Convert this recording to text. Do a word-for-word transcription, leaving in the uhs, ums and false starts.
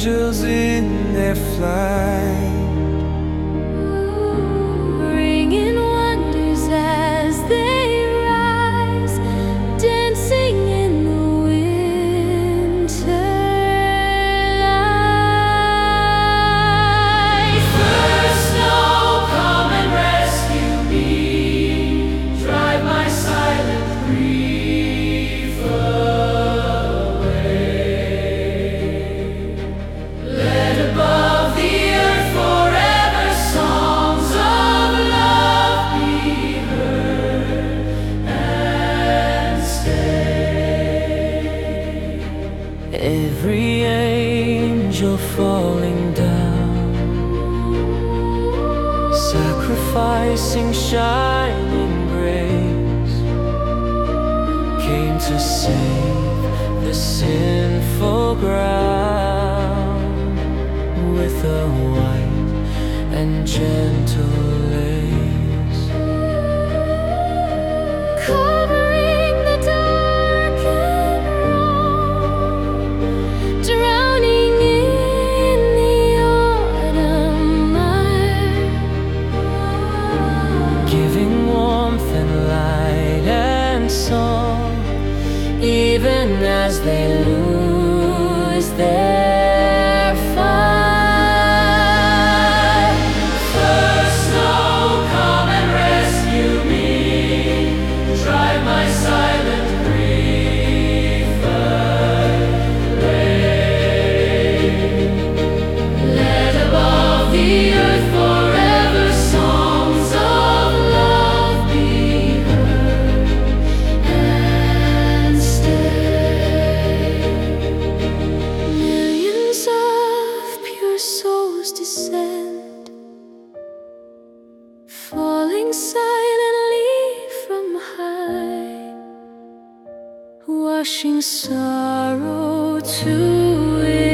angels in their flight, bringing wonders as they rise, dancing in the winter light. First snow, come and rescue me, drive my silent grief away. Let above the earth forever songs of love be heard and stay. Every angel falling down, sacrificing shining grace, came to save the sinful ground with a white and gentle lace, covering the dark and wrong, drowning in the autumn mire, giving warmth and light and song, even as they lose their fire. First snow, come and rescue me, drive my silent grief away. Let above the earth forever songs of love be heard and stay. Millions of pure souls descend, falling silently from high, washing sorrow to